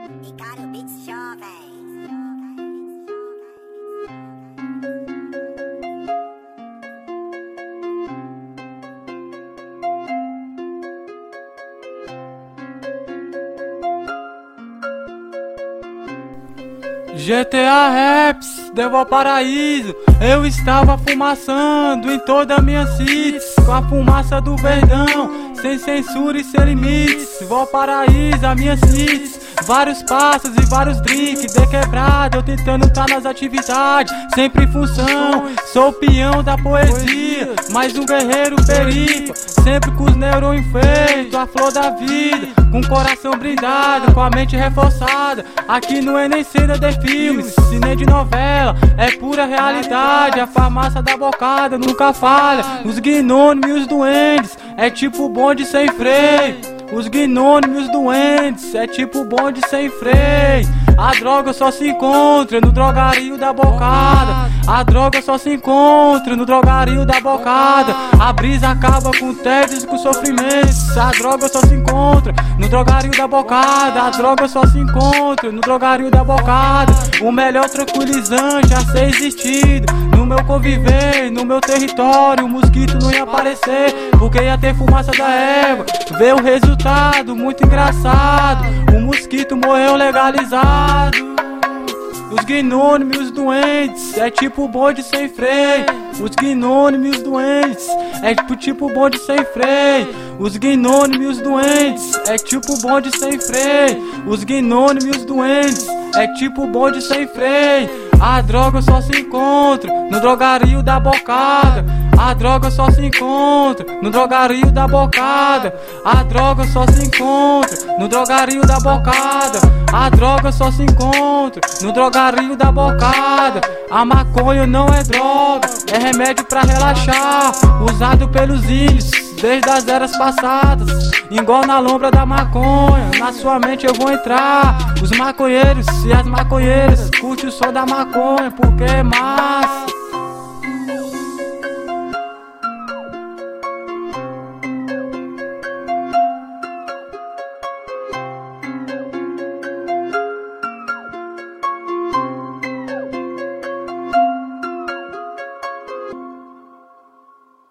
Ricardo Beats Jovens. GTA Raps, devo ao paraíso. Eu estava fumaçando em toda a minha cits, com a fumaça do verdão, sem censura e sem limites. Vou ao paraíso, a minha cits, vários passos e vários drinks de quebrada, eu tentando tá nas atividades, sempre em função. Sou o peão da poesia, mais um guerreiro perito, sempre com os neurônios feitos, a flor da vida, com o coração brindado, com a mente reforçada. Aqui não é nem cena de filmes, se nem de novela, é pura realidade. A farmácia da bocada nunca falha, os gnônimos e os duendes, é tipo bonde sem freio. Os gnônimos e os duendes, é tipo bonde sem freio. A droga só se encontra no drogario da bocada. A droga só se encontra no drogario da bocada. A brisa acaba com tédios e com sofrimentos. A droga só se encontra no drogario da bocada. A droga só se encontra no drogario da bocada. O melhor tranquilizante a ser existido no meu conviver, no meu território. O mosquito não ia aparecer, porque ia ter fumaça da erva. Vê o resultado, muito engraçado. O mosquito morreu legalizado. Os gnônimos e os doentes, é tipo bonde sem freio. Os gnônimos e os doentes, é tipo bonde sem freio. Os gnônimos e os doentes, é tipo bonde sem freio. Os gnônimos e os doentes, é tipo bonde sem freio. A droga só se encontra no drogario da bocada. A droga só se encontra no drogario da bocada. A droga só se encontra no drogario da bocada. A droga só se encontra no drogario da bocada. A maconha não é droga, é remédio pra relaxar, usado pelos índios desde as eras passadas. Igual na lombra da maconha, na sua mente eu vou entrar. Os maconheiros e as maconheiras curtem o som da maconha, porque é massa.